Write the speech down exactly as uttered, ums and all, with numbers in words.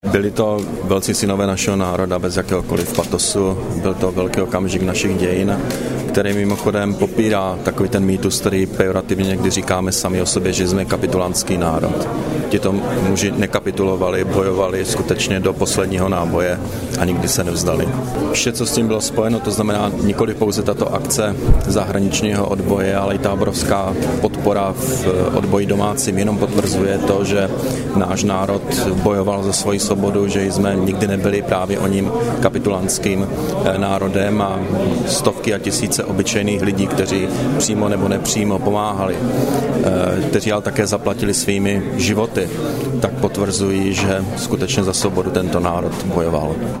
Byli to velcí synové našeho národa bez jakéhokoliv patosu, byl to velký okamžik našich dějin, který mimochodem popírá takový ten mýtus, který pejorativně někdy říkáme sami o sobě, že jsme kapitulantský národ. Tito muži nekapitulovali, bojovali skutečně do posledního náboje a nikdy se nevzdali. Vše, co s tím bylo spojeno, to znamená nikoli pouze tato akce zahraničního odboje, ale i ta obrovská podpora v odboji domácím jenom potvrzuje to, že náš národ bojoval za svoji svobodu, že jsme nikdy nebyli právě o ním kapitulantským národem a stovky a tisíce obyčejných lidí, kteří přímo nebo nepřímo pomáhali, kteří ale také zaplatili svými životy, tak potvrzují, že skutečně za svobodu tento národ bojoval.